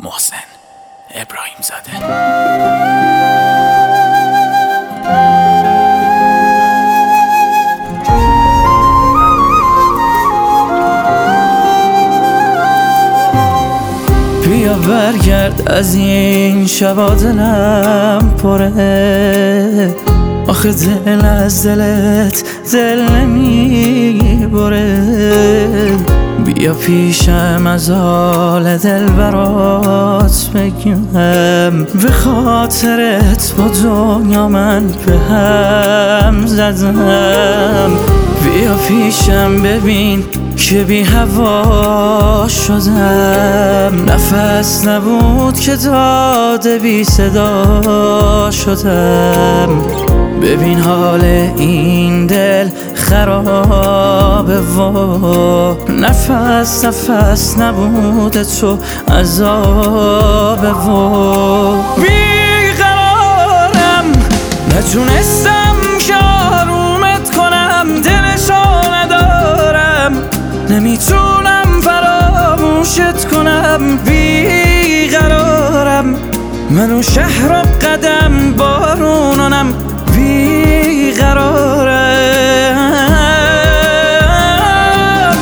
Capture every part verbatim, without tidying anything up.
محسن ابراهیم زاده. بیا برگرد از این شبا دلم پره، آخه دل از دلت دل نمی بره. بیا پیشم از حال دل برات بگم، به خاطرت با دنیا من به هم زدم. بیا پیشم ببین که بی هوا شدم، نفس نبود که داده بی صدا شدم. ببین حال این دل خرابه و نفس نفس نبود تو عذابه و بیقرارم، نتونستم که آرومت کنم، دلشو ندارم، نمیتونم فراموشت کنم. بیقرارم، منو شهر و قدم بارونانم. بیقرارم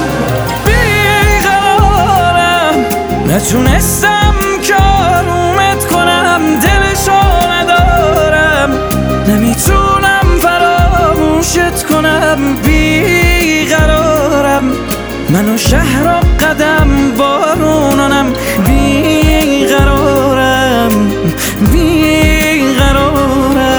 بیقرارم، نتونستم که آرومت کنم، دلشو ندارم، نمیتونم فراموشت کنم. بیقرارم، منو شهر و قدم بارونانم. بیقرارم بیقرارم.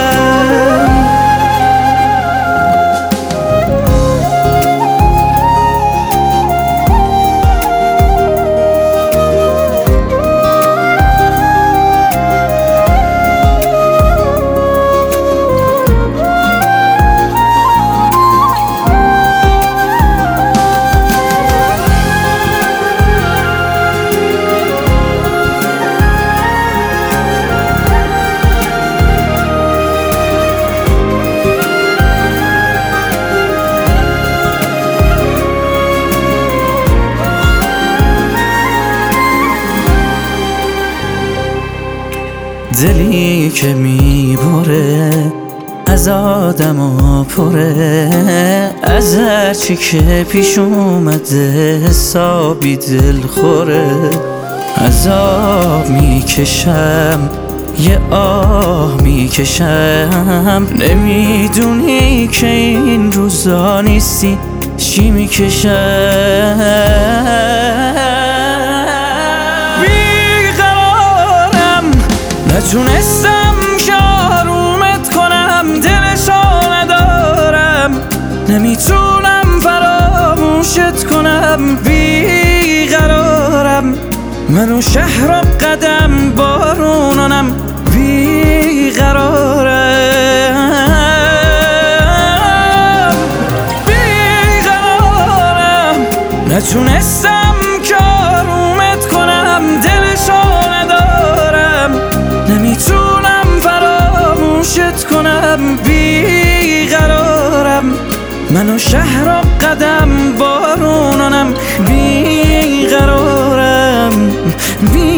دلی که میبره از آدم و پره، از هرچی که پیش اومده حسابی دل خوره. عذاب میکشم یه آه میکشم، نمیدونی که این روزا نیستی چی میکشم. نتونستم که آرومت کنم، دلشو ندارم، نمیتونم فراموشت کنم. بیقرارم، منو شهر و قدم بارونانم. بیقرارم بیقرارم، نتونستم که آرومت کنم، دلشو ندارم، نمیتونم فراموشت کنم. بیقرارم، منو شهر و قدم بارونانم. بیقرارم بی